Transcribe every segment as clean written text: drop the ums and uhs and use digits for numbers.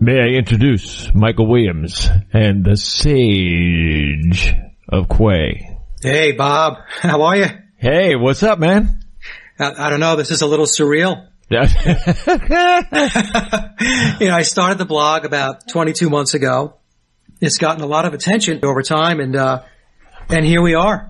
May I introduce Michael Williams and the Sage of Quay. Hey, Bob. How are you? Hey, what's up, man? I don't know. This is a little surreal. I started the blog about 22 months ago. It's gotten a lot of attention over time, and here we are.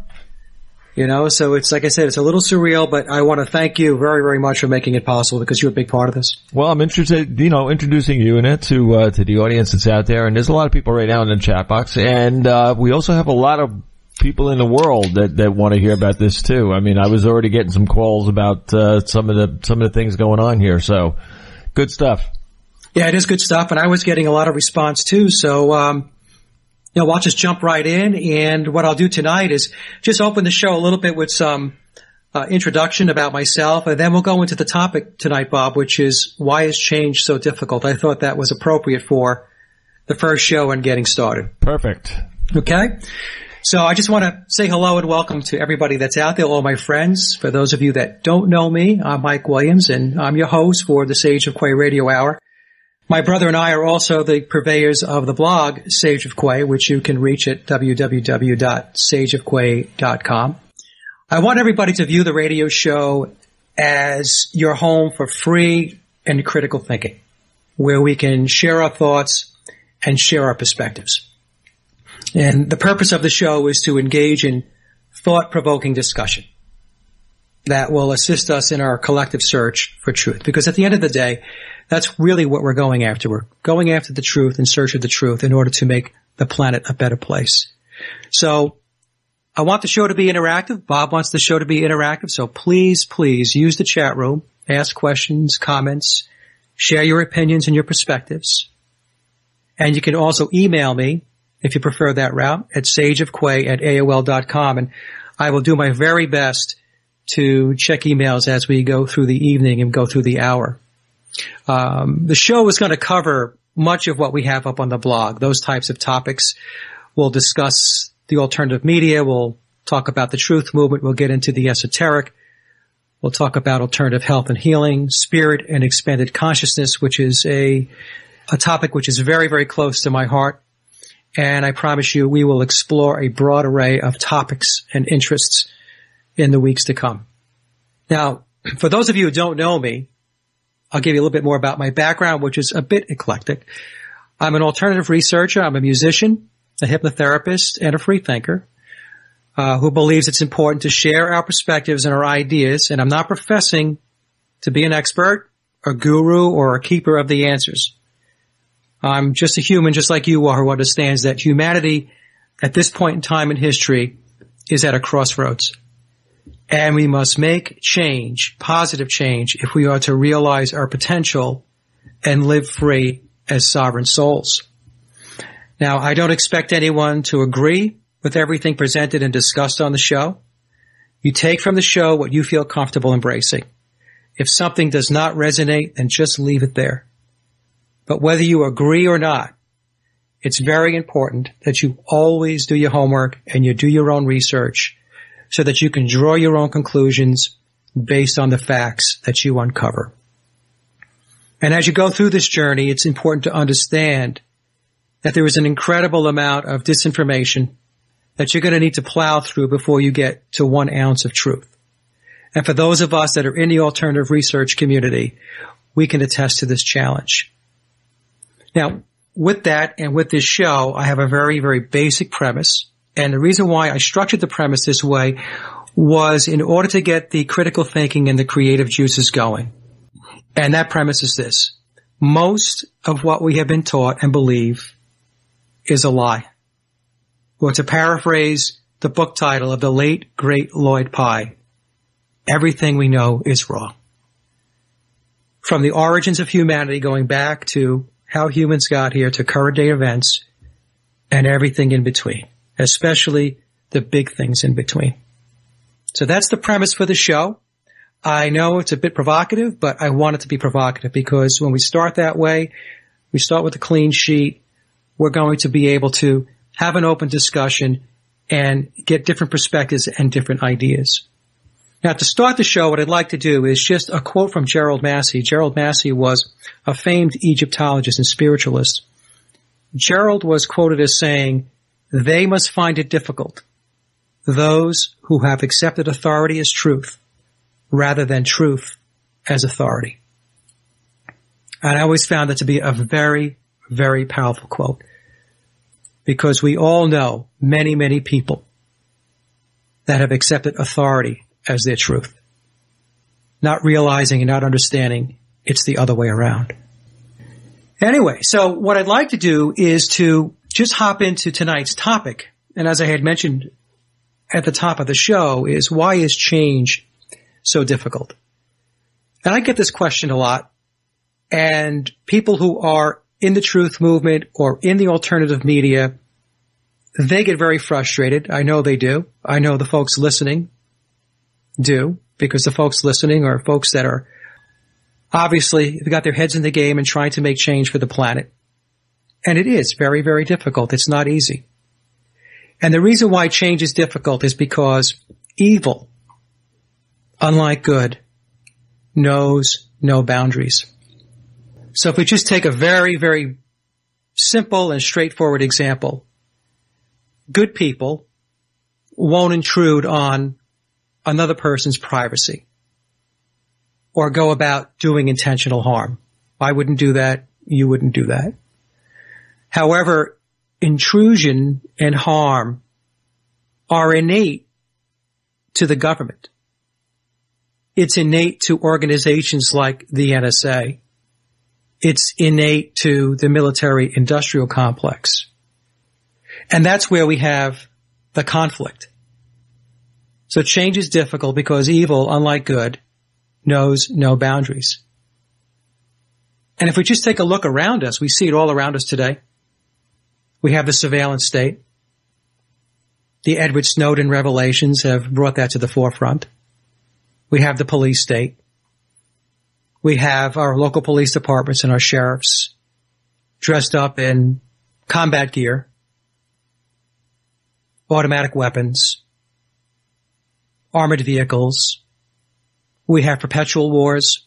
So it's, like I said, it's a little surreal, but I want to thank you very, very much for making it possible because you're a big part of this. Well, I'm interested, introducing you in it to the audience that's out there. And there's a lot of people right now in the chat box. And, we also have a lot of people in the world that want to hear about this too. I mean, I was already getting some calls about, some of the things going on here. So good stuff. Yeah, it is good stuff. And I was getting a lot of response too. So, I'll just jump right in, and what I'll do tonight is just open the show a little bit with some introduction about myself, and then we'll go into the topic tonight, Bob, which is why is change so difficult? I thought that was appropriate for the first show and getting started. Perfect. Okay? So I just want to say hello and welcome to everybody that's out there, all my friends. For those of you that don't know me, I'm Mike Williams, and I'm your host for the Sage of Quay Radio Hour. My brother and I are also the purveyors of the blog, Sage of Quay, which you can reach at www.sageofquay.com. I want everybody to view the radio show as your home for free and critical thinking, where we can share our thoughts and share our perspectives. And the purpose of the show is to engage in thought-provoking discussion that will assist us in our collective search for truth. Because at the end of the day, that's really what we're going after. We're going after the truth, in search of the truth, in order to make the planet a better place. So I want the show to be interactive. Bob wants the show to be interactive. So please use the chat room, ask questions, comments, share your opinions and your perspectives. And you can also email me, if you prefer that route, at sageofquay@aol.com. And I will do my very best to check emails as we go through the evening and go through the hour. The show is going to cover much of what we have up on the blog, those types of topics. We'll discuss the alternative media. We'll talk about the truth movement. We'll get into the esoteric. We'll talk about alternative health and healing, spirit and expanded consciousness, which is a topic which is very, very close to my heart. And I promise you, we will explore a broad array of topics and interests in the weeks to come. Now, for those of you who don't know me, I'll give you a little bit more about my background, which is a bit eclectic. I'm an alternative researcher. I'm a musician, a hypnotherapist, and a free thinker who believes it's important to share our perspectives and our ideas. And I'm not professing to be an expert, a guru, or a keeper of the answers. I'm just a human, just like you are, who understands that humanity at this point in time in history is at a crossroads. And we must make change, positive change, if we are to realize our potential and live free as sovereign souls. Now, I don't expect anyone to agree with everything presented and discussed on the show. You take from the show what you feel comfortable embracing. If something does not resonate, then just leave it there. But whether you agree or not, it's very important that you always do your homework and you do your own research so that you can draw your own conclusions based on the facts that you uncover. And as you go through this journey, it's important to understand that there is an incredible amount of disinformation that you're going to need to plow through before you get to 1 ounce of truth. And for those of us that are in the alternative research community, we can attest to this challenge. Now, with that and with this show, I have a very, very basic premise. And the reason why I structured the premise this way was in order to get the critical thinking and the creative juices going. And that premise is this. Most of what we have been taught and believe is a lie. Or to paraphrase the book title of the late, great Lloyd Pye, everything we know is wrong. From the origins of humanity going back to how humans got here to current day events and everything in between, especially the big things in between. So that's the premise for the show. I know it's a bit provocative, but I want it to be provocative because when we start that way, we start with a clean sheet, we're going to be able to have an open discussion and get different perspectives and different ideas. Now, to start the show, what I'd like to do is just a quote from Gerald Massey. Gerald Massey was a famed Egyptologist and spiritualist. Gerald was quoted as saying, "They must find it difficult, those who have accepted authority as truth, rather than truth as authority." And I always found that to be a very, very powerful quote, because we all know many, many people that have accepted authority as their truth, not realizing and not understanding it's the other way around. Anyway, so what I'd like to do is to just hop into tonight's topic. And as I had mentioned at the top of the show, is why is change so difficult? And I get this question a lot. And people who are in the truth movement or in the alternative media, they get very frustrated. I know they do. I know the folks listening do, because the folks listening are folks that are obviously they've got their heads in the game and trying to make change for the planet. And it is very, very difficult. It's not easy. And the reason why change is difficult is because evil, unlike good, knows no boundaries. So if we just take a very, very simple and straightforward example, good people won't intrude on another person's privacy or go about doing intentional harm. I wouldn't do that. You wouldn't do that. However, intrusion and harm are innate to the government. It's innate to organizations like the NSA. It's innate to the military-industrial complex. And that's where we have the conflict. So change is difficult because evil, unlike good, knows no boundaries. And if we just take a look around us, we see it all around us today. We have the surveillance state. The Edward Snowden revelations have brought that to the forefront. We have the police state. We have our local police departments and our sheriffs dressed up in combat gear, automatic weapons, armored vehicles. We have perpetual wars.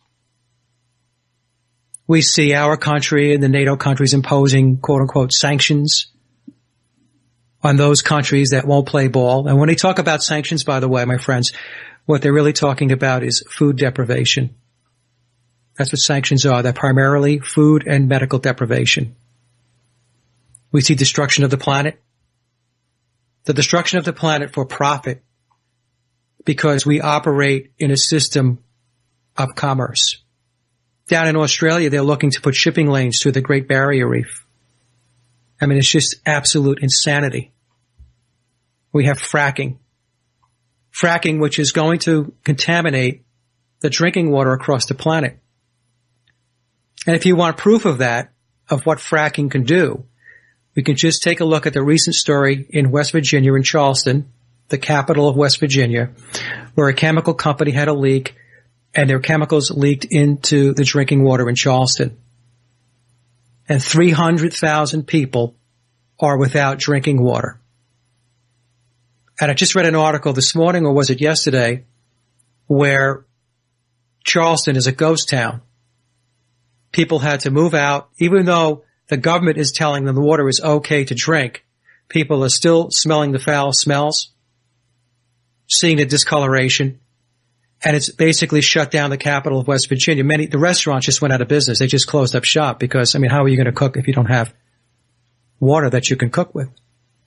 We see our country and the NATO countries imposing quote-unquote sanctions on those countries that won't play ball. And when they talk about sanctions, by the way, my friends, what they're really talking about is food deprivation. That's what sanctions are. They're primarily food and medical deprivation. We see destruction of the planet. The destruction of the planet for profit, because we operate in a system of commerce. Down in Australia, they're looking to put shipping lanes through the Great Barrier Reef. I mean, it's just absolute insanity. We have fracking. Fracking, which is going to contaminate the drinking water across the planet. And if you want proof of that, of what fracking can do, we can just take a look at the recent story in West Virginia, in Charleston, the capital of West Virginia, where a chemical company had a leak and their chemicals leaked into the drinking water in Charleston. And 300,000 people are without drinking water. And I just read an article this morning, or was it yesterday, where Charleston is a ghost town. People had to move out, even though the government is telling them the water is okay to drink. People are still smelling the foul smells, seeing the discoloration, and it's basically shut down the capital of West Virginia. The restaurants just went out of business. They just closed up shop because, I mean, how are you going to cook if you don't have water that you can cook with?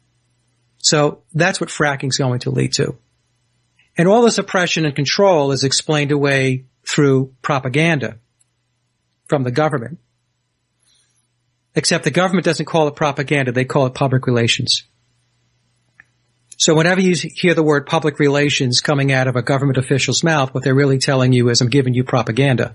So that's what fracking is going to lead to. And all this oppression and control is explained away through propaganda from the government. Except the government doesn't call it propaganda, they call it public relations. So whenever you hear the word public relations coming out of a government official's mouth, what they're really telling you is, I'm giving you propaganda.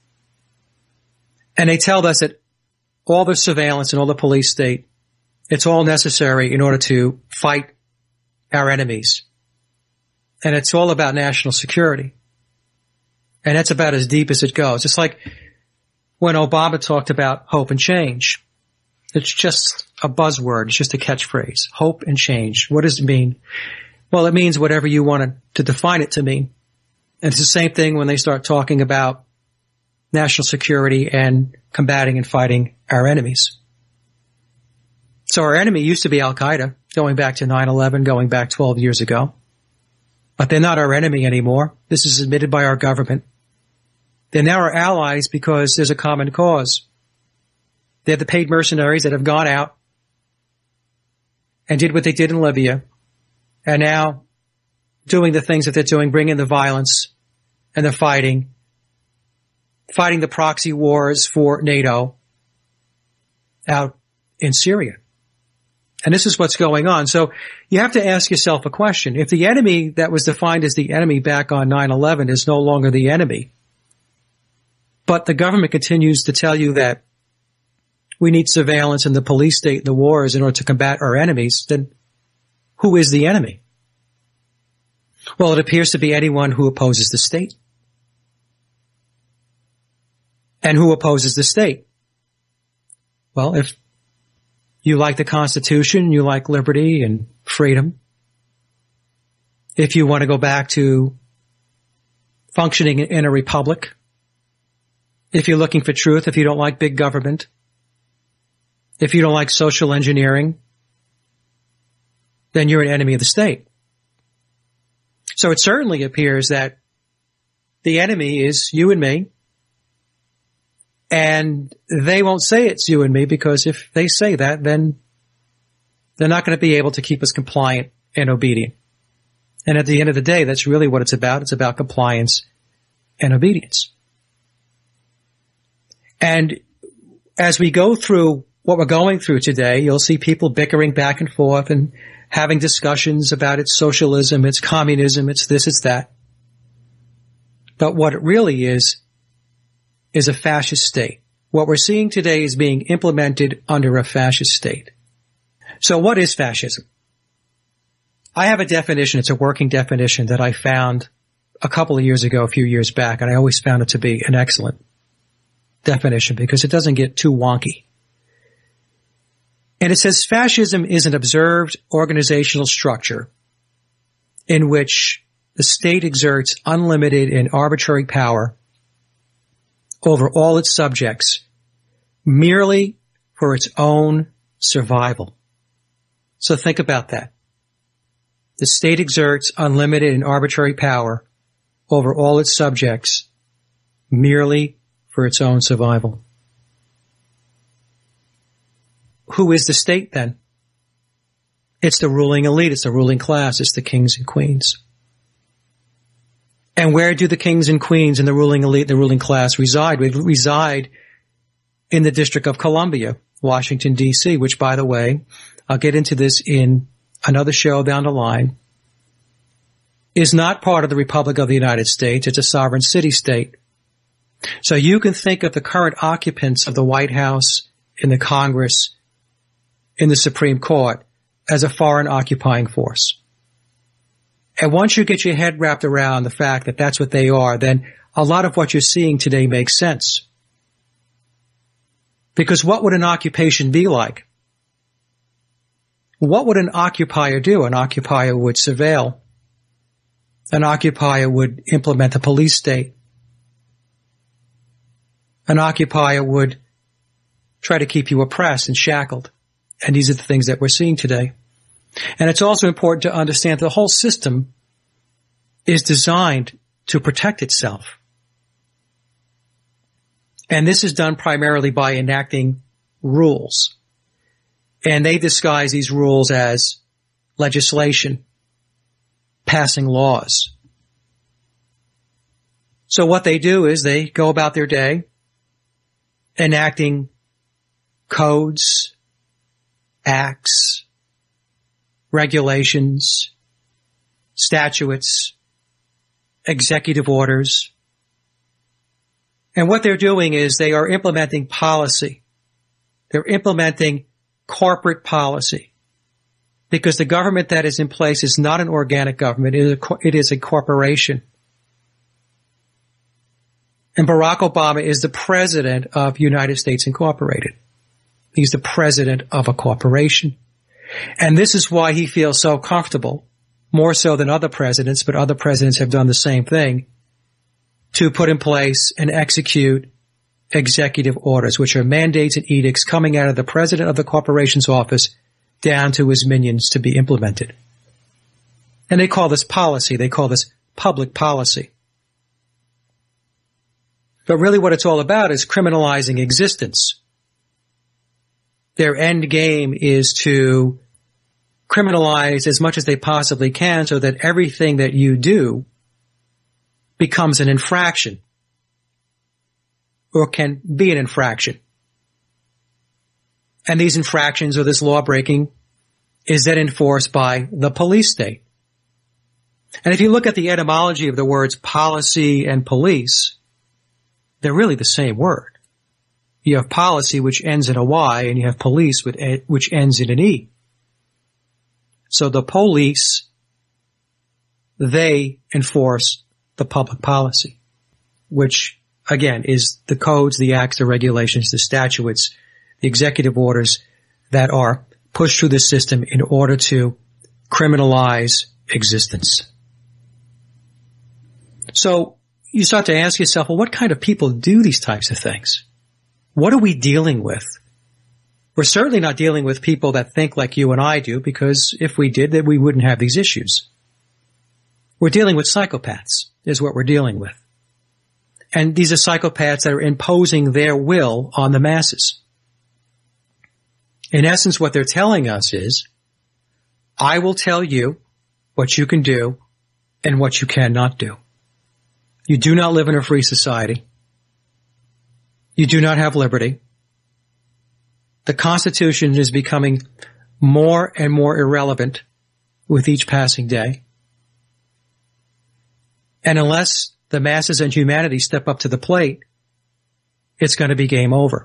And they tell us that all the surveillance and all the police state, it's all necessary in order to fight our enemies. And it's all about national security. And that's about as deep as it goes. It's like when Obama talked about hope and change. It's just a buzzword. It's just a catchphrase. Hope and change. What does it mean? Well, it means whatever you want to define it to mean. And it's the same thing when they start talking about national security and combating and fighting our enemies. So our enemy used to be Al-Qaeda, going back to 9/11, going back 12 years ago. But they're not our enemy anymore. This is admitted by our government. They're now our allies because there's a common cause. They're the paid mercenaries that have gone out and did what they did in Libya, and now doing the things that they're doing, bringing the violence and the fighting the proxy wars for NATO out in Syria. And this is what's going on. So you have to ask yourself a question. If the enemy that was defined as the enemy back on 9/11 is no longer the enemy, but the government continues to tell you that we need surveillance and the police state and the wars in order to combat our enemies, then who is the enemy? Well, it appears to be anyone who opposes the state. And who opposes the state? Well, if you like the Constitution, you like liberty and freedom, if you want to go back to functioning in a republic, if you're looking for truth, if you don't like big government, if you don't like social engineering, then you're an enemy of the state. So it certainly appears that the enemy is you and me, and they won't say it's you and me, because if they say that, then they're not going to be able to keep us compliant and obedient. And at the end of the day, that's really what it's about. It's about compliance and obedience. And as we go through what we're going through today, you'll see people bickering back and forth and having discussions about it's socialism, it's communism, it's this, it's that. But what it really is a fascist state. What we're seeing today is being implemented under a fascist state. So what is fascism? I have a definition. It's a working definition that I found a couple of years ago, a few years back, and I always found it to be an excellent definition because it doesn't get too wonky. And it says fascism is an observed organizational structure in which the state exerts unlimited and arbitrary power over all its subjects merely for its own survival. So think about that. The state exerts unlimited and arbitrary power over all its subjects merely for its own survival. Who is the state then? It's the ruling elite. It's the ruling class. It's the kings and queens. And where do the kings and queens and the ruling elite, the ruling class reside? They reside in the District of Columbia, Washington, D.C., which, by the way, I'll get into this in another show down the line, is not part of the Republic of the United States. It's a sovereign city-state. So you can think of the current occupants of the White House, in the Congress, in the Supreme Court, as a foreign occupying force. And once you get your head wrapped around the fact that that's what they are, then a lot of what you're seeing today makes sense. Because what would an occupation be like? What would an occupier do? An occupier would surveil. An occupier would implement a police state. An occupier would try to keep you oppressed and shackled. And these are the things that we're seeing today. And it's also important to understand that the whole system is designed to protect itself. And this is done primarily by enacting rules. And they disguise these rules as legislation, passing laws. So what they do is they go about their day enacting codes, acts, regulations, statutes, executive orders. And what they're doing is they are implementing policy. They're implementing corporate policy. Because the government that is in place is not an organic government. It is a corporation. And Barack Obama is the president of United States Incorporated. He's the president of a corporation. And this is why he feels so comfortable, more so than other presidents, but other presidents have done the same thing, to put in place and execute executive orders, which are mandates and edicts coming out of the president of the corporation's office down to his minions to be implemented. And they call this policy. They call this public policy. But really what it's all about is criminalizing existence. Their end game is to criminalize as much as they possibly can so that everything that you do becomes an infraction or can be an infraction. And these infractions or this law breaking is then enforced by the police state. And if you look at the etymology of the words policy and police, they're really the same word. You have policy, which ends in a Y, and you have police, which ends in an E. So the police, they enforce the public policy, which, again, is the codes, the acts, the regulations, the statutes, the executive orders that are pushed through the system in order to criminalize existence. So you start to ask yourself, well, what kind of people do these types of things? What are we dealing with? We're certainly not dealing with people that think like you and I do, because if we did, then we wouldn't have these issues. We're dealing with psychopaths, is what we're dealing with. And these are psychopaths that are imposing their will on the masses. In essence, what they're telling us is, I will tell you what you can do and what you cannot do. You do not live in a free society. You do not have liberty. The Constitution is becoming more and more irrelevant with each passing day. And unless the masses and humanity step up to the plate, it's going to be game over.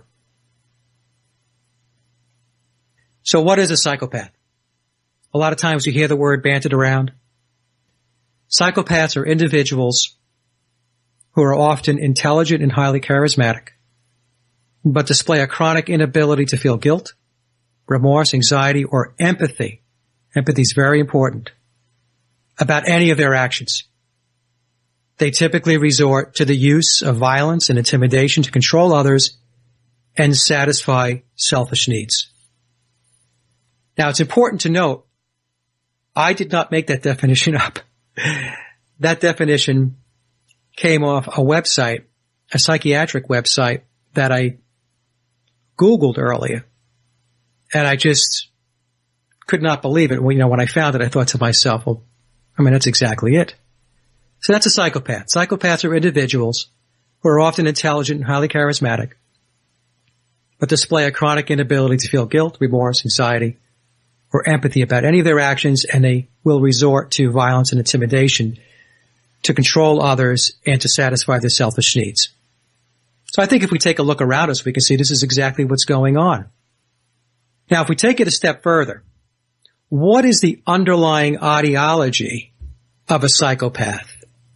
So what is a psychopath? A lot of times you hear the word bandied around. Psychopaths are individuals who are often intelligent and highly charismatic, but display a chronic inability to feel guilt, remorse, anxiety, or empathy. Empathy is very important about any of their actions. They typically resort to the use of violence and intimidation to control others and satisfy selfish needs. Now, it's important to note, I did not make that definition up. That definition came off a website, a psychiatric website that I Googled earlier. And I just could not believe it. Well, when I found it, I thought to myself, well, that's exactly it. So that's a psychopath. Psychopaths are individuals who are often intelligent and highly charismatic, but display a chronic inability to feel guilt, remorse, anxiety, or empathy about any of their actions, and they will resort to violence and intimidation to control others and to satisfy their selfish needs. So I think if we take a look around us, we can see this is exactly what's going on. Now, if we take it a step further, what is the underlying ideology of a psychopath?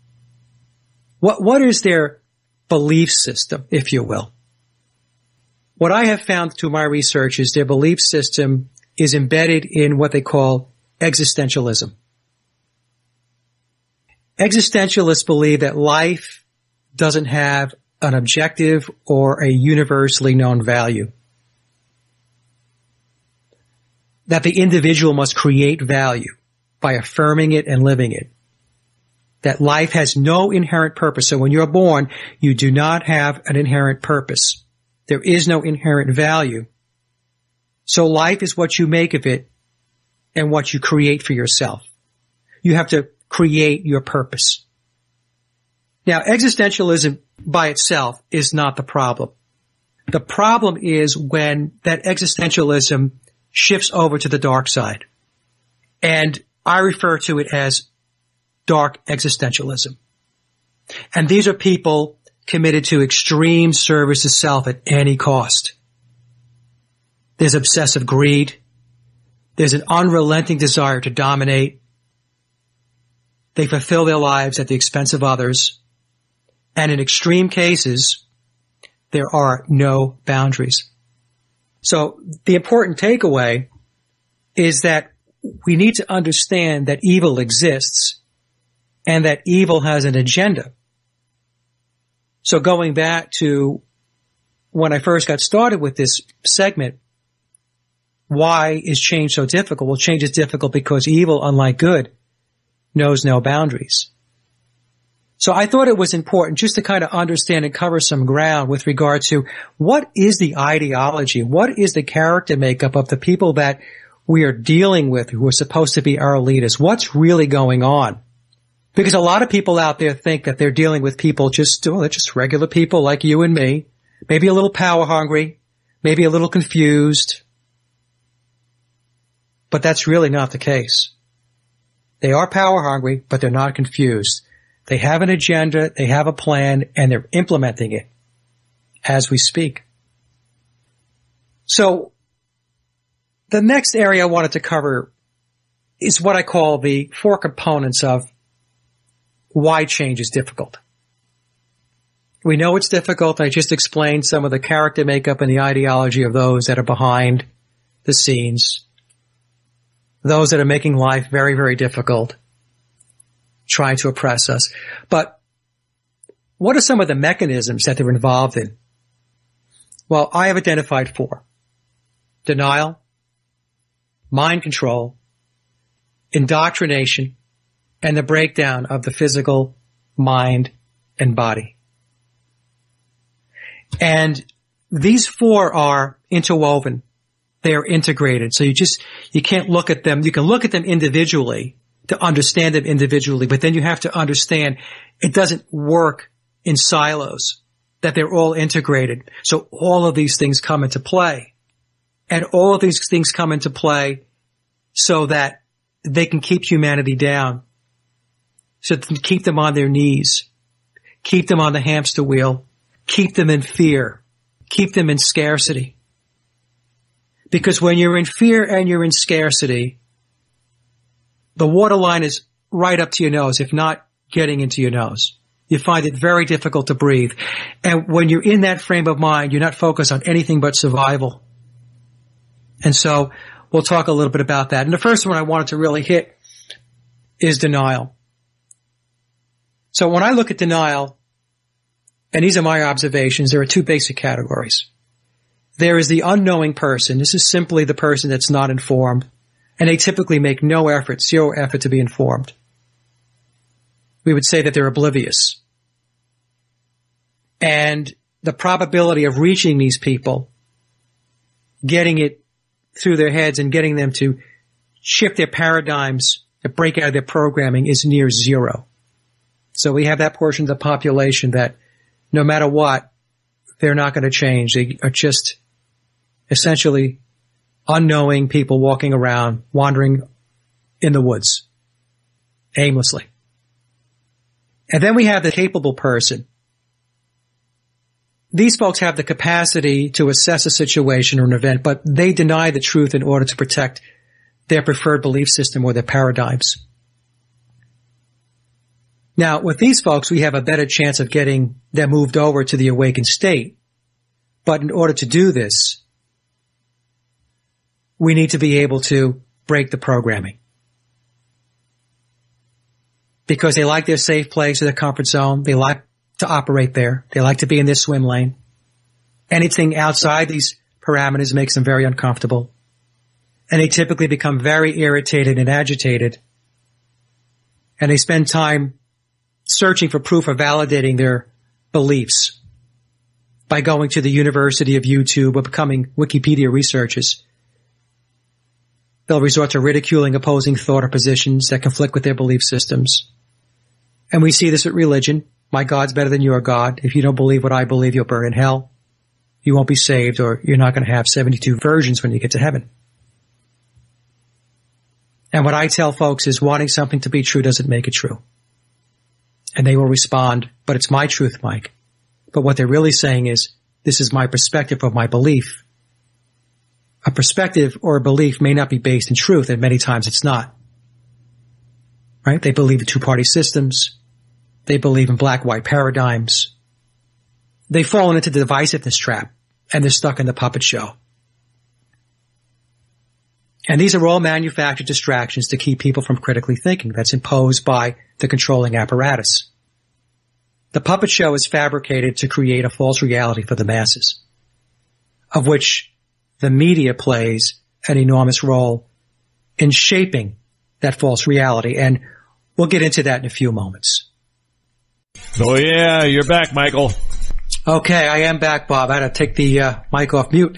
What is their belief system, if you will? What I have found through my research is their belief system is embedded in what they call existentialism. Existentialists believe that life doesn't have an objective or a universally known value. That the individual must create value by affirming it and living it. That life has no inherent purpose. So when you're born, you do not have an inherent purpose. There is no inherent value. So life is what you make of it and what you create for yourself. You have to create your purpose. Now, existentialism by itself is not the problem. The problem is when that existentialism shifts over to the dark side. And I refer to it as dark existentialism. And these are people committed to extreme service to self at any cost. There's obsessive greed. There's an unrelenting desire to dominate. They fulfill their lives at the expense of others. And in extreme cases, there are no boundaries. So the important takeaway is that we need to understand that evil exists and that evil has an agenda. So going back to when I first got started with this segment, why is change so difficult? Well, change is difficult because evil, unlike good, knows no boundaries. So I thought it was important just to kind of understand and cover some ground with regard to what is the ideology, what is the character makeup of the people that we are dealing with who are supposed to be our leaders. What's really going on? Because a lot of people out there think that they're dealing with people they're just regular people like you and me, maybe a little power hungry, maybe a little confused. But that's really not the case. They are power hungry, but they're not confused. They have an agenda, they have a plan, and they're implementing it as we speak. So, the next area I wanted to cover is what I call the 4 components of why change is difficult. We know it's difficult. I just explained some of the character makeup and the ideology of those that are behind the scenes, those that are making life very, very difficult, trying to oppress us. But what are some of the mechanisms that they're involved in? Well, I have identified 4. Denial, mind control, indoctrination, and the breakdown of the physical, mind, and body. And these 4 are interwoven. They are integrated. So you can't look at them. You can look at them individually to understand them individually, but then you have to understand it doesn't work in silos, that they're all integrated. So all of these things come into play. And all of these things come into play so that they can keep humanity down, so to keep them on their knees, keep them on the hamster wheel, keep them in fear, keep them in scarcity. Because when you're in fear and you're in scarcity, the waterline is right up to your nose, if not getting into your nose. You find it very difficult to breathe. And when you're in that frame of mind, you're not focused on anything but survival. And so we'll talk a little bit about that. And the first one I wanted to really hit is denial. So when I look at denial, and these are my observations, there are 2 basic categories. There is the unknowing person. This is simply the person that's not informed. And they typically make no effort, 0 effort to be informed. We would say that they're oblivious. And the probability of reaching these people, getting it through their heads and getting them to shift their paradigms, to break out of their programming is near 0. So we have that portion of the population that no matter what, they're not going to change. They are just essentially unknowing people walking around, wandering in the woods, aimlessly. And then we have the capable person. These folks have the capacity to assess a situation or an event, but they deny the truth in order to protect their preferred belief system or their paradigms. Now, with these folks, we have a better chance of getting them moved over to the awakened state. But in order to do this, we need to be able to break the programming. Because they like their safe place or their comfort zone. They like to operate there. They like to be in their swim lane. Anything outside these parameters makes them very uncomfortable. And they typically become very irritated and agitated. And they spend time searching for proof or validating their beliefs by going to the University of YouTube or becoming Wikipedia researchers. They'll resort to ridiculing opposing thought or positions that conflict with their belief systems. And we see this with religion. My God's better than your God. If you don't believe what I believe, you'll burn in hell. You won't be saved, or you're not going to have 72 virgins when you get to heaven. And what I tell folks is wanting something to be true doesn't make it true. And they will respond, but it's my truth, Mike. But what they're really saying is, this is my perspective of my belief. A perspective or a belief may not be based in truth, and many times it's not. Right? They believe in two-party systems. They believe in black-white paradigms. They've fallen into the divisiveness trap, and they're stuck in the puppet show. And these are all manufactured distractions to keep people from critically thinking. That's imposed by the controlling apparatus. The puppet show is fabricated to create a false reality for the masses, of which the media plays an enormous role in shaping that false reality. And we'll get into that in a few moments. Oh yeah, you're back, Michael. Okay, I am back, Bob. I had to take the mic off mute.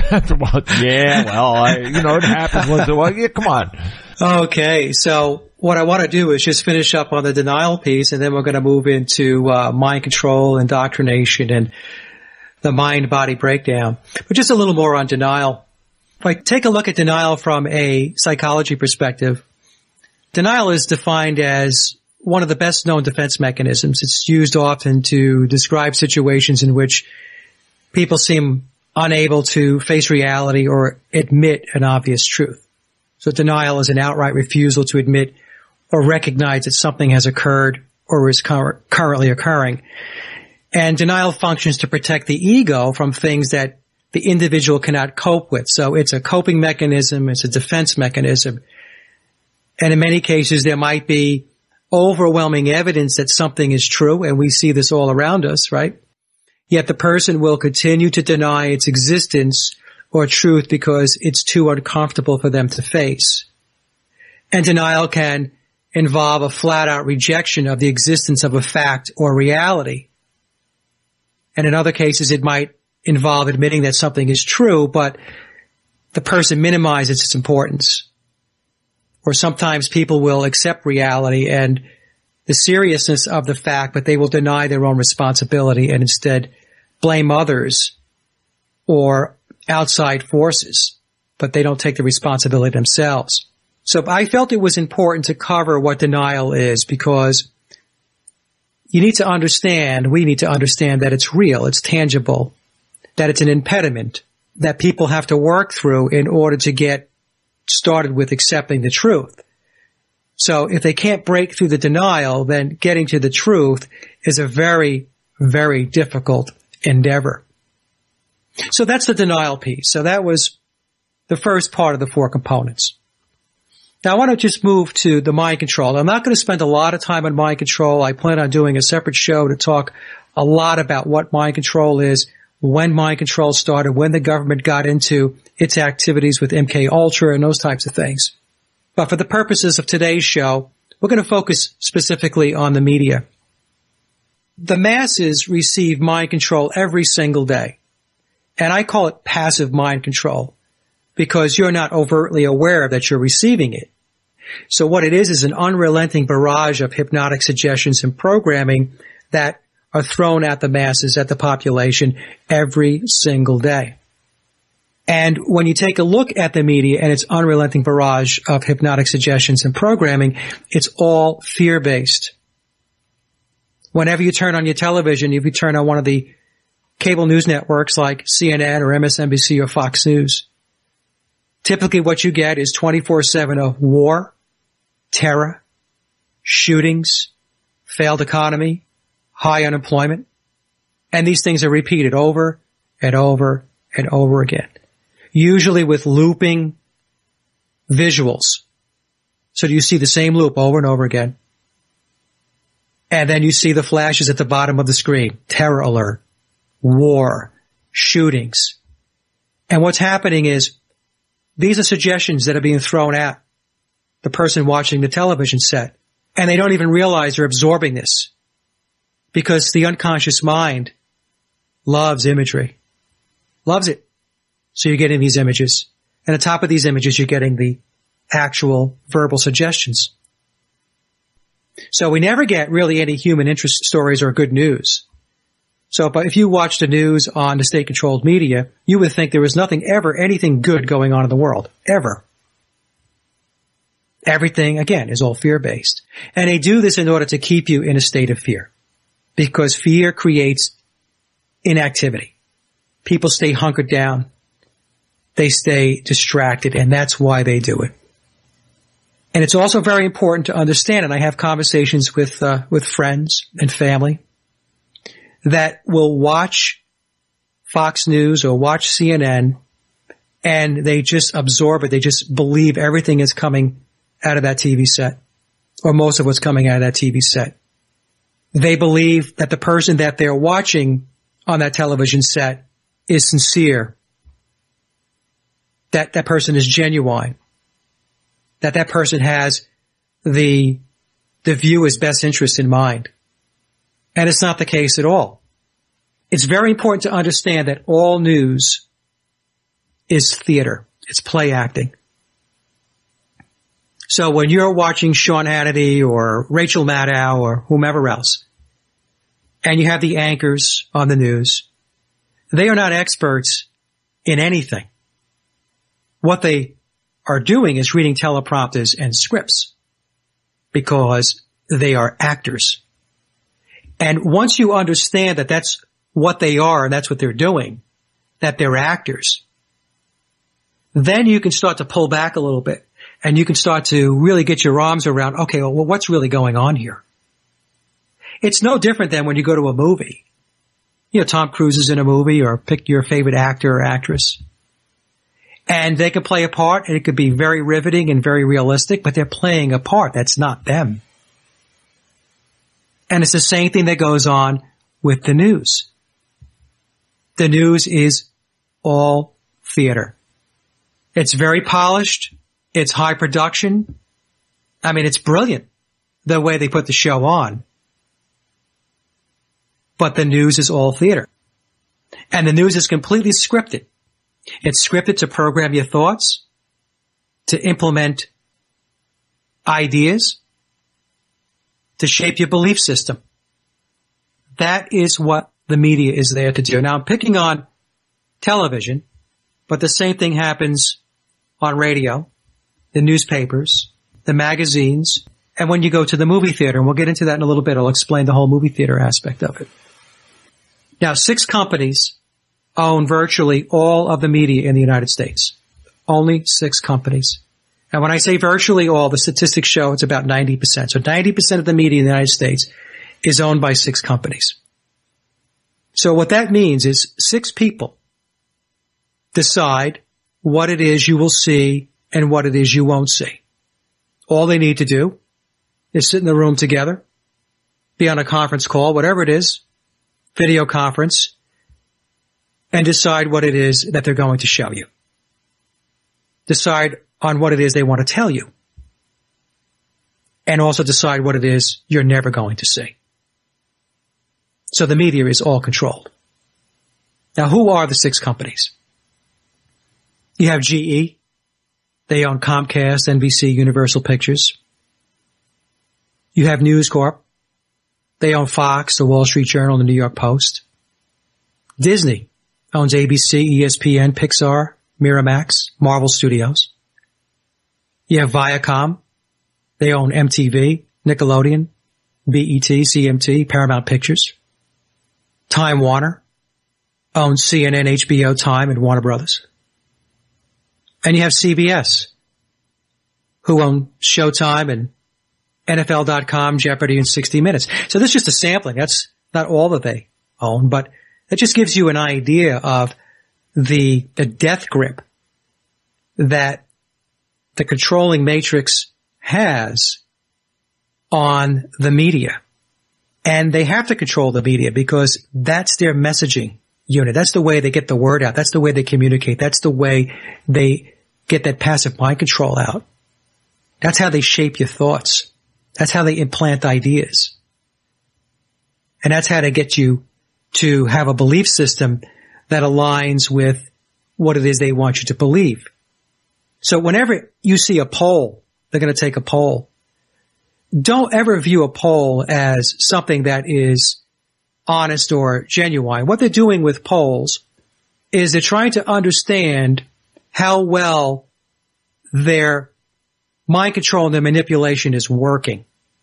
Yeah, well, it happens once in a while. Yeah, come on. Okay, so what I want to do is just finish up on the denial piece, and then we're going to move into mind control, indoctrination, and the mind-body breakdown. But just a little more on denial. If I take a look at denial from a psychology perspective, denial is defined as one of the best known defense mechanisms. It's used often to describe situations in which people seem unable to face reality or admit an obvious truth. So denial is an outright refusal to admit or recognize that something has occurred or is currently occurring. And denial functions to protect the ego from things that the individual cannot cope with. So it's a coping mechanism, it's a defense mechanism. And in many cases, there might be overwhelming evidence that something is true, and we see this all around us, right? Yet the person will continue to deny its existence or truth because it's too uncomfortable for them to face. And denial can involve a flat-out rejection of the existence of a fact or reality. And in other cases, it might involve admitting that something is true, but the person minimizes its importance. Or sometimes people will accept reality and the seriousness of the fact, but they will deny their own responsibility and instead blame others or outside forces, but they don't take the responsibility themselves. So I felt it was important to cover what denial is because we need to understand that it's real, it's tangible, that it's an impediment that people have to work through in order to get started with accepting the truth. So if they can't break through the denial, then getting to the truth is a very, very difficult endeavor. So that's the denial piece. So that was the first part of the 4 components. Now I want to just move to the mind control. I'm not going to spend a lot of time on mind control. I plan on doing a separate show to talk a lot about what mind control is, when mind control started, when the government got into its activities with MK Ultra and those types of things. But for the purposes of today's show, we're going to focus specifically on the media. The masses receive mind control every single day. And I call it passive mind control because you're not overtly aware that you're receiving it. So what it is an unrelenting barrage of hypnotic suggestions and programming that are thrown at the masses, at the population, every single day. And when you take a look at the media and its unrelenting barrage of hypnotic suggestions and programming, it's all fear-based. Whenever you turn on your television, if you turn on one of the cable news networks like CNN or MSNBC or Fox News, typically what you get is 24/7 of war, terror, shootings, failed economy, high unemployment. And these things are repeated over and over and over again, usually with looping visuals. So you see the same loop over and over again. And then you see the flashes at the bottom of the screen. Terror alert, war, shootings. And what's happening is these are suggestions that are being thrown at the person watching the television set. And they don't even realize they're absorbing this because the unconscious mind loves imagery, loves it. So you're getting these images. And on top of these images, you're getting the actual verbal suggestions. So we never get really any human interest stories or good news. So but if you watch the news on the state-controlled media, you would think there was anything good going on in the world, ever. Everything, again, is all fear-based. And they do this in order to keep you in a state of fear. Because fear creates inactivity. People stay hunkered down. They stay distracted, and that's why they do it. And it's also very important to understand, and I have conversations with friends and family that will watch Fox News or watch CNN, and they just absorb it. They just believe everything is coming out of that TV set, or most of what's coming out of that TV set. They believe that the person that they're watching on that television set is sincere, that that person is genuine, that that person has the viewer's best interest in mind. And it's not the case at all. It's very important to understand that all news is theater. It's play acting. So when you're watching Sean Hannity or Rachel Maddow or whomever else, and you have the anchors on the news, they are not experts in anything. What they are doing is reading teleprompters and scripts because they are actors. And once you understand that that's what they are and that's what they're doing, that they're actors, then you can start to pull back a little bit and you can start to really get your arms around, okay, well, what's really going on here? It's no different than when you go to a movie. You know, Tom Cruise is in a movie, or pick your favorite actor or actress. And they can play a part, and it could be very riveting and very realistic, but they're playing a part. That's not them. And it's the same thing that goes on with the news. The news is all theater. It's very polished. It's high production. I mean, it's brilliant the way they put the show on. But the news is all theater. And the news is completely scripted. It's scripted to program your thoughts, to implement ideas, to shape your belief system. That is what the media is there to do. Now, I'm picking on television, but the same thing happens on radio, the newspapers, the magazines, and when you go to the movie theater. And we'll get into that in a little bit. I'll explain the whole movie theater aspect of it. Now, 6 companies own virtually all of the media in the United States. Only 6 companies. And when I say virtually all, the statistics show it's about 90%. So 90% of the media in the United States is owned by 6 companies. So what that means is 6 people decide what it is you will see and what it is you won't see. All they need to do is sit in the room together, be on a conference call, whatever it is, video conference, and decide what it is that they're going to show you. Decide on what it is they want to tell you. And also decide what it is you're never going to see. So the media is all controlled. Now, who are the 6 companies? You have GE. They own Comcast, NBC, Universal Pictures. You have News Corp. They own Fox, the Wall Street Journal, the New York Post. Disney owns ABC, ESPN, Pixar, Miramax, Marvel Studios. You have Viacom. They own MTV, Nickelodeon, BET, CMT, Paramount Pictures. Time Warner owns CNN, HBO, Time, and Warner Brothers. And you have CBS, who own Showtime and NFL.com, Jeopardy, and 60 Minutes. So this is just a sampling. That's not all that they own, but that just gives you an idea of the death grip that the controlling matrix has on the media. And they have to control the media because that's their messaging unit. That's the way they get the word out. That's the way they communicate. That's the way they get that passive mind control out. That's how they shape your thoughts. That's how they implant ideas. And that's how they get you to have a belief system that aligns with what it is they want you to believe. So whenever you see a poll, they're going to take a poll. Don't ever view a poll as something that is honest or genuine. What they're doing with polls is they're trying to understand how well their mind control and their manipulation is working.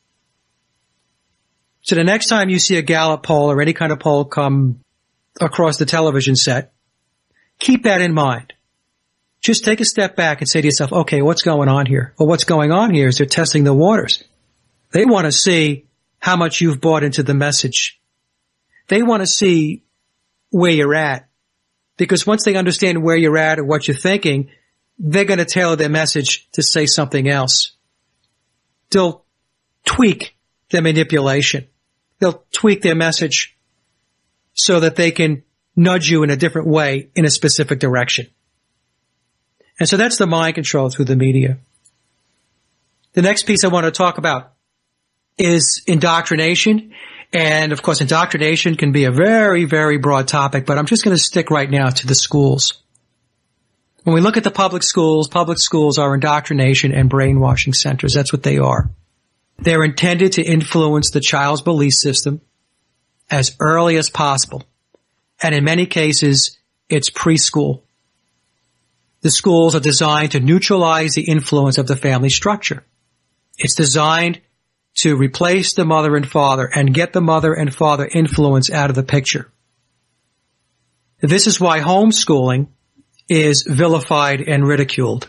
So the next time you see a Gallup poll or any kind of poll come across the television set, keep that in mind. Just take a step back and say to yourself, okay, what's going on here? Well, what's going on here is they're testing the waters. They want to see how much you've bought into the message. They want to see where you're at. Because once they understand where you're at or what you're thinking, they're going to tailor their message to say something else. They'll tweak their manipulation. they'll tweak their message so that they can nudge you in a different way in a specific direction. And so that's the mind control through the media. The next piece I want to talk about is indoctrination. And of course, indoctrination can be a very, very broad topic, but I'm just going to stick right now to the schools. When we look at the public schools are indoctrination and brainwashing centers. That's what they are. They're intended to influence the child's belief system as early as possible. And in many cases, it's preschool. The schools are designed to neutralize the influence of the family structure. It's designed to replace the mother and father and get the mother and father influence out of the picture. This is why homeschooling is vilified and ridiculed.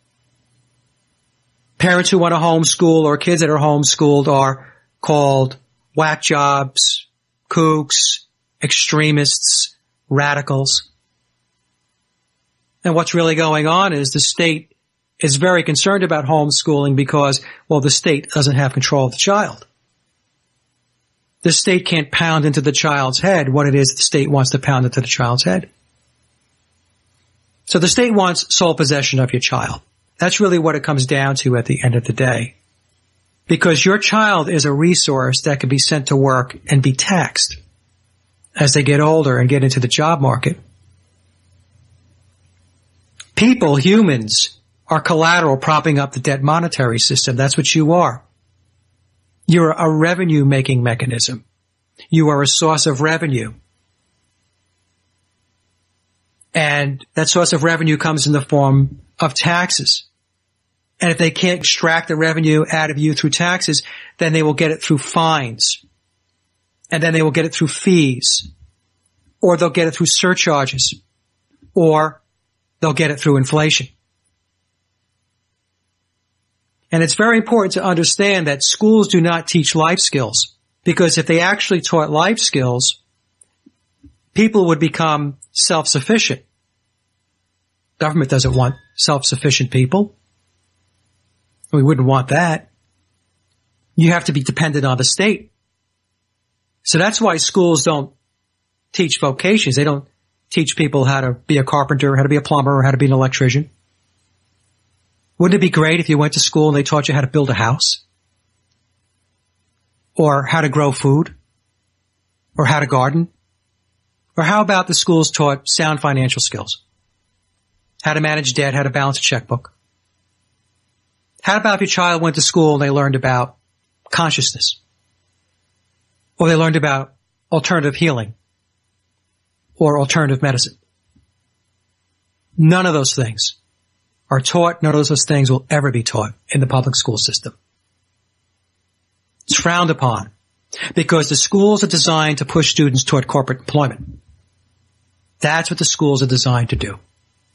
Parents who want to homeschool or kids that are homeschooled are called whack jobs, kooks, extremists, radicals. And what's really going on is the state is very concerned about homeschooling because, well, the state doesn't have control of the child. The state can't pound into the child's head what it is the state wants to pound into the child's head. So the state wants sole possession of your child. That's really what it comes down to at the end of the day. Because your child is a resource that can be sent to work and be taxed as they get older and get into the job market. People, humans, are collateral propping up the debt monetary system. That's what you are. You're a revenue-making mechanism. You are a source of revenue. And that source of revenue comes in the form of taxes. And if they can't extract the revenue out of you through taxes, then they will get it through fines. And then they will get it through fees. Or they'll get it through surcharges. Or they'll get it through inflation. And it's very important to understand that schools do not teach life skills. Because if they actually taught life skills, people would become self-sufficient. Government doesn't want self-sufficient people. We wouldn't want that. You have to be dependent on the state. So that's why schools don't teach vocations. They don't teach people how to be a carpenter, how to be a plumber, or how to be an electrician. Wouldn't it be great if you went to school and they taught you how to build a house? Or how to grow food? Or how to garden? Or how about the schools taught sound financial skills? How to manage debt, how to balance a checkbook? How about if your child went to school and they learned about consciousness? Or they learned about alternative healing? Or alternative medicine? None of those things are taught. None of those things will ever be taught in the public school system. It's frowned upon because the schools are designed to push students toward corporate employment. That's what the schools are designed to do.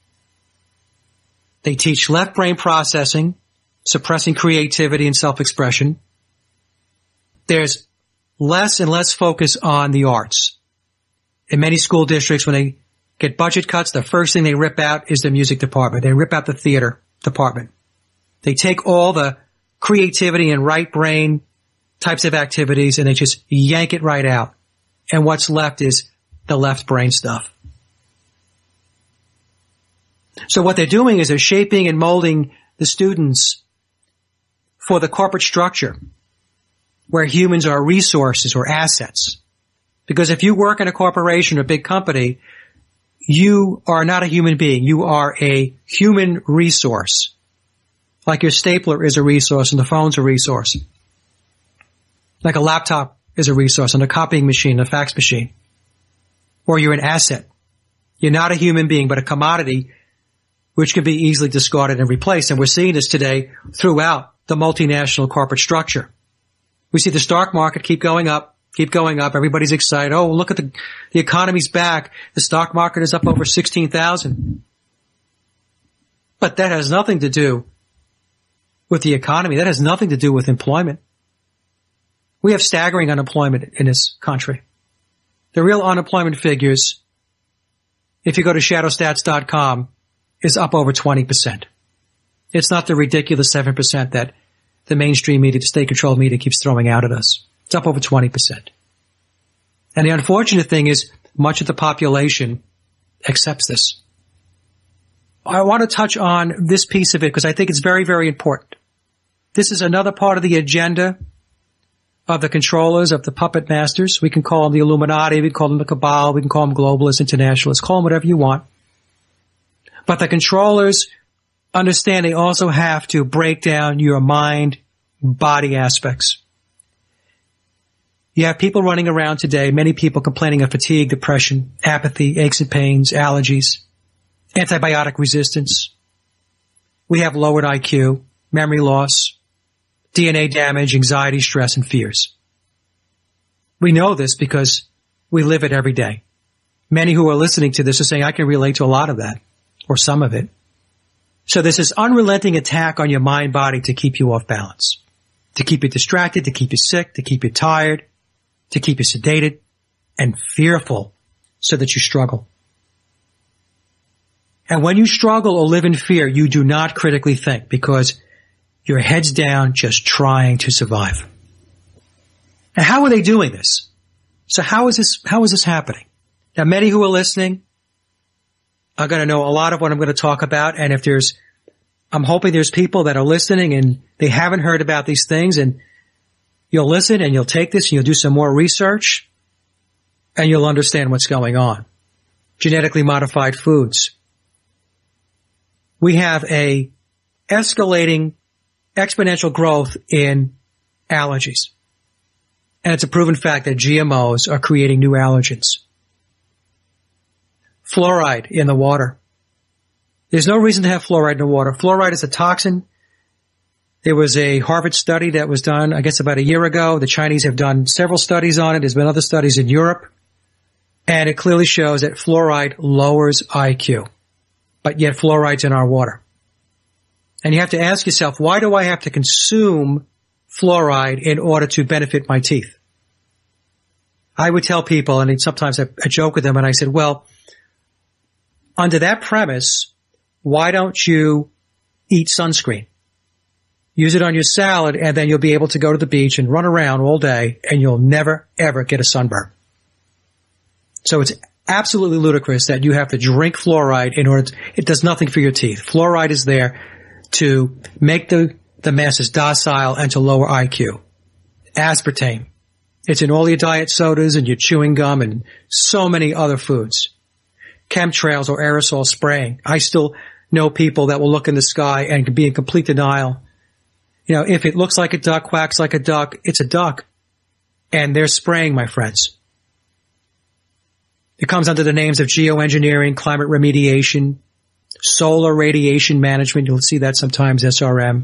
They teach left brain processing, suppressing creativity and self-expression. There's less and less focus on the arts. In many school districts, when they get budget cuts, the first thing they rip out is the music department. They rip out the theater department. They take all the creativity and right brain types of activities and they just yank it right out. And what's left is the left brain stuff. So what they're doing is they're shaping and molding the students for the corporate structure where humans are resources or assets. Because if you work in a corporation or a big company, you are not a human being. You are a human resource. Like your stapler is a resource and the phone's a resource. Like a laptop is a resource and a copying machine, a fax machine. Or you're an asset. You're not a human being, but a commodity which can be easily discarded and replaced. And we're seeing this today throughout the multinational corporate structure. We see the stock market keep going up. Everybody's excited. Oh, look at the economy's back. The stock market is up over 16,000. But that has nothing to do with the economy. That has nothing to do with employment. We have staggering unemployment in this country. The real unemployment figures, if you go to shadowstats.com, is up over 20%. It's not the ridiculous 7% that the mainstream media, the state-controlled media keeps throwing out at us. It's up over 20%. And the unfortunate thing is much of the population accepts this. I want to touch on this piece of it because I think it's very, very important. This is another part of the agenda of the controllers, of the puppet masters. We can call them the Illuminati, we can call them the Cabal, we can call them globalists, internationalists, call them whatever you want. But the controllers understand they also have to break down your mind-body aspects. You have people running around today, many people complaining of fatigue, depression, apathy, aches and pains, allergies, antibiotic resistance. We have lowered IQ, memory loss, DNA damage, anxiety, stress, and fears. We know this because we live it every day. Many who are listening to this are saying, I can relate to a lot of that, or some of it. So there's this unrelenting attack on your mind-body to keep you off balance, to keep you distracted, to keep you sick, to keep you tired, to keep you sedated and fearful so that you struggle. And when you struggle or live in fear, you do not critically think because your head's down just trying to survive. And how are they doing this? So how is this happening? Now, many who are listening are going to know a lot of what I'm going to talk about. And I'm hoping there's people that are listening and they haven't heard about these things, and you'll listen and you'll take this and you'll do some more research and you'll understand what's going on. Genetically modified foods. We have a escalating exponential growth in allergies. And it's a proven fact that GMOs are creating new allergens. Fluoride in the water. There's no reason to have fluoride in the water. Fluoride is a toxin. There was a Harvard study that was done, I guess, about a year ago. The Chinese have done several studies on it. There's been other studies in Europe. And it clearly shows that fluoride lowers IQ. But yet fluoride's in our water. And you have to ask yourself, why do I have to consume fluoride in order to benefit my teeth? I would tell people, and sometimes I joke with them, and I said, well, under that premise, why don't you eat sunscreen? Use it on your salad, and then you'll be able to go to the beach and run around all day, and you'll never, ever get a sunburn. So it's absolutely ludicrous that you have to drink fluoride in order to, it does nothing for your teeth. Fluoride is there to make the masses docile and to lower IQ. Aspartame. It's in all your diet sodas and your chewing gum and so many other foods. Chemtrails or aerosol spraying. I still know people that will look in the sky and be in complete denial. You know, if it looks like a duck, quacks like a duck, it's a duck. And they're spraying, my friends. It comes under the names of geoengineering, climate remediation, solar radiation management. You'll see that sometimes, SRM.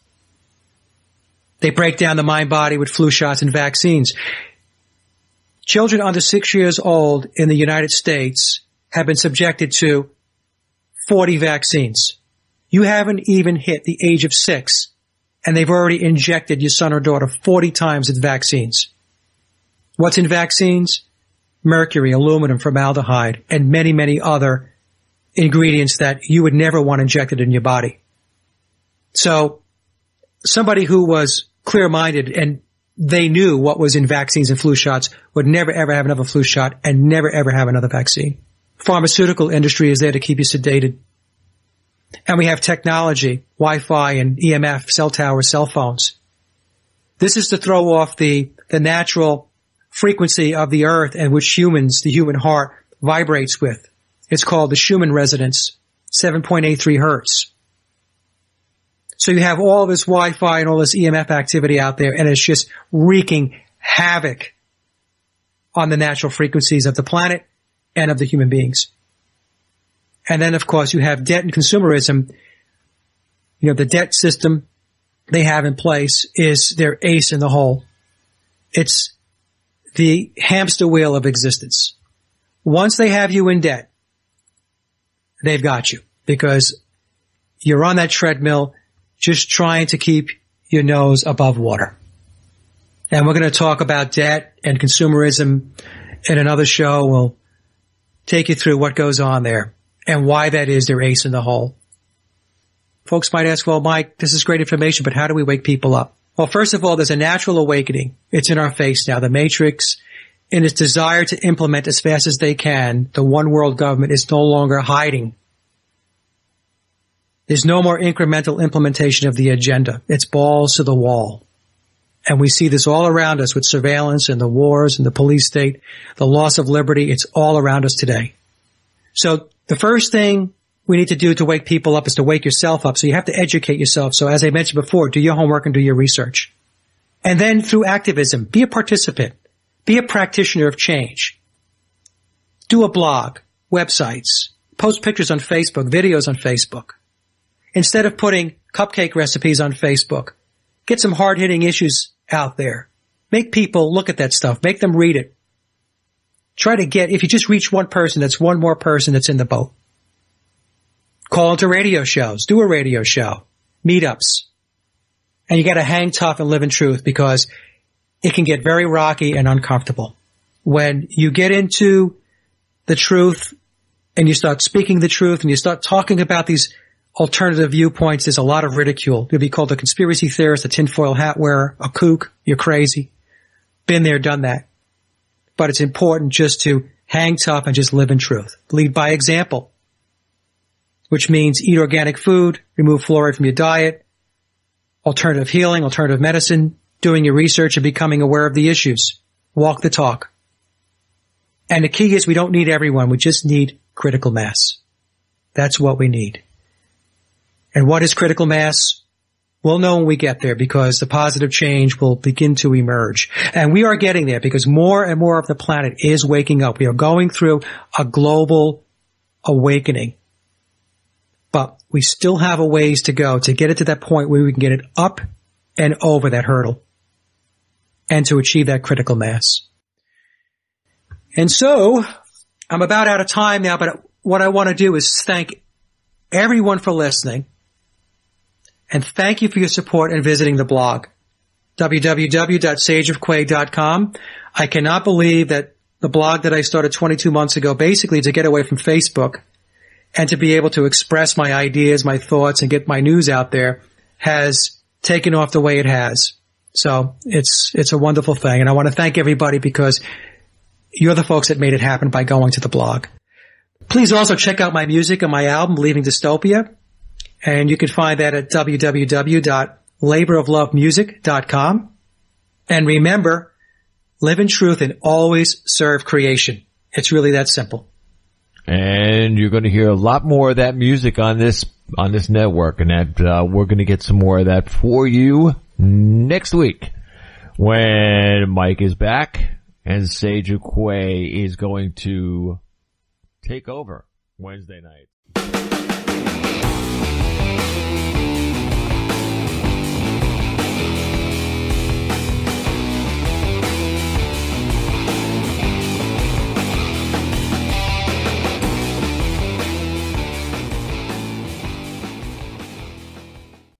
They break down the mind-body with flu shots and vaccines. Children under 6 years old in the United States have been subjected to 40 vaccines. You haven't even hit the age of 6, and they've already injected your son or daughter 40 times with vaccines. What's in vaccines? Mercury, aluminum, formaldehyde, and many, many other ingredients that you would never want injected in your body. So somebody who was clear-minded and they knew what was in vaccines and flu shots would never ever have another flu shot and never ever have another vaccine. Pharmaceutical industry is there to keep you sedated. And we have technology, Wi-Fi and EMF, cell towers, cell phones. This is to throw off the natural frequency of the earth and which the human heart vibrates with. It's called the Schumann resonance, 7.83 hertz. So you have all this Wi-Fi and all this EMF activity out there, and it's just wreaking havoc on the natural frequencies of the planet and of the human beings. And then, of course, you have debt and consumerism. You know, the debt system they have in place is their ace in the hole. It's the hamster wheel of existence. Once they have you in debt, they've got you because you're on that treadmill just trying to keep your nose above water. And we're going to talk about debt and consumerism in another show. We'll take you through what goes on there and why that is their ace in the hole. Folks might ask, well, Mike, this is great information, but how do we wake people up? Well, first of all, there's a natural awakening. It's in our face now. The Matrix in its desire to implement as fast as they can, the one world government is no longer hiding. There's no more incremental implementation of the agenda. It's balls to the wall. And we see this all around us with surveillance and the wars and the police state, the loss of liberty. It's all around us today. So the first thing we need to do to wake people up is to wake yourself up. So you have to educate yourself. So as I mentioned before, do your homework and do your research. And then through activism, be a participant. Be a practitioner of change. Do a blog, websites, post pictures on Facebook, videos on Facebook. Instead of putting cupcake recipes on Facebook, get some hard-hitting issues out there. Make people look at that stuff. Make them read it. Try to get, if you just reach one person, that's one more person that's in the boat. Call into radio shows. Do a radio show. Meetups. And you gotta hang tough and live in truth because it can get very rocky and uncomfortable. When you get into the truth and you start speaking the truth and you start talking about these alternative viewpoints, there's a lot of ridicule. You'll be called a conspiracy theorist, a tinfoil hat wearer, a kook, you're crazy. Been there, done that. But it's important just to hang tough and just live in truth. Lead by example, which means eat organic food, remove fluoride from your diet, alternative healing, alternative medicine, doing your research and becoming aware of the issues. Walk the talk. And the key is we don't need everyone. We just need critical mass. That's what we need. And what is critical mass? We'll know when we get there because the positive change will begin to emerge. And we are getting there because more and more of the planet is waking up. We are going through a global awakening. But we still have a ways to go to get it to that point where we can get it up and over that hurdle and to achieve that critical mass. And so I'm about out of time now, but what I want to do is thank everyone for listening. And thank you for your support and visiting the blog, www.sageofquay.com. I cannot believe that the blog that I started 22 months ago, basically to get away from Facebook and to be able to express my ideas, my thoughts, and get my news out there, has taken off the way it has. So it's a wonderful thing. And I want to thank everybody because you're the folks that made it happen by going to the blog. Please also check out my music and my album, Leaving Dystopia. And you can find that at www.laboroflovemusic.com. And remember, live in truth and always serve creation. It's really that simple. And you're going to hear a lot more of that music on this network, and that we're going to get some more of that for you next week when Mike is back and Sage of Quay is going to take over Wednesday night.